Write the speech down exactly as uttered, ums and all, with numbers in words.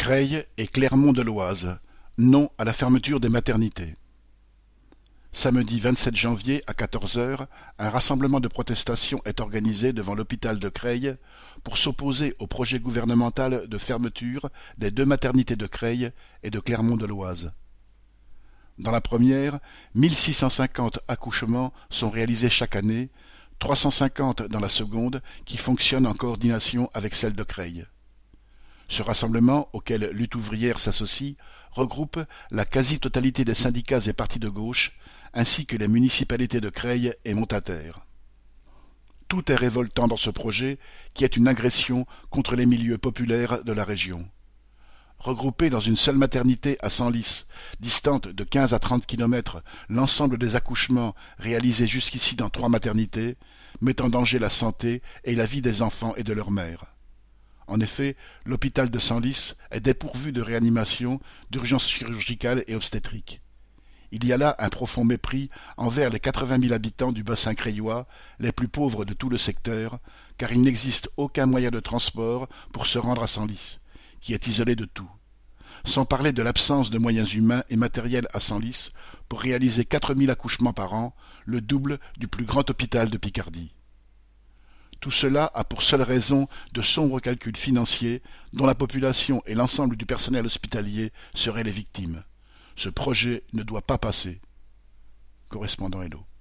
Creil et Clermont-de-Loise, non à la fermeture des maternités. Samedi vingt-sept janvier à quatorze heures, un rassemblement de protestation est organisé devant l'hôpital de Creil pour s'opposer au projet gouvernemental de fermeture des deux maternités de Creil et de Clermont-de-Loise. Dans la première, mille six cent cinquante accouchements sont réalisés chaque année, trois cent cinquante dans la seconde qui fonctionne en coordination avec celle de Creil. Ce rassemblement, auquel Lutte ouvrière s'associe, regroupe la quasi-totalité des syndicats et partis de gauche, ainsi que les municipalités de Creil et Montataire. Tout est révoltant dans ce projet, qui est une agression contre les milieux populaires de la région. Regrouper dans une seule maternité à Senlis, distante de quinze à trente kilomètres, l'ensemble des accouchements réalisés jusqu'ici dans trois maternités, met en danger la santé et la vie des enfants et de leurs mères. En effet, l'hôpital de Senlis est dépourvu de réanimation, d'urgence chirurgicale et obstétrique. Il y a là un profond mépris envers les quatre-vingt mille habitants du bassin creillois, les plus pauvres de tout le secteur, car il n'existe aucun moyen de transport pour se rendre à Senlis, qui est isolé de tout. Sans parler de l'absence de moyens humains et matériels à Senlis pour réaliser quatre mille accouchements par an, le double du plus grand hôpital de Picardie. Tout cela a pour seule raison de sombres calculs financiers dont la population et l'ensemble du personnel hospitalier seraient les victimes. Ce projet ne doit pas passer. Correspondant Hello.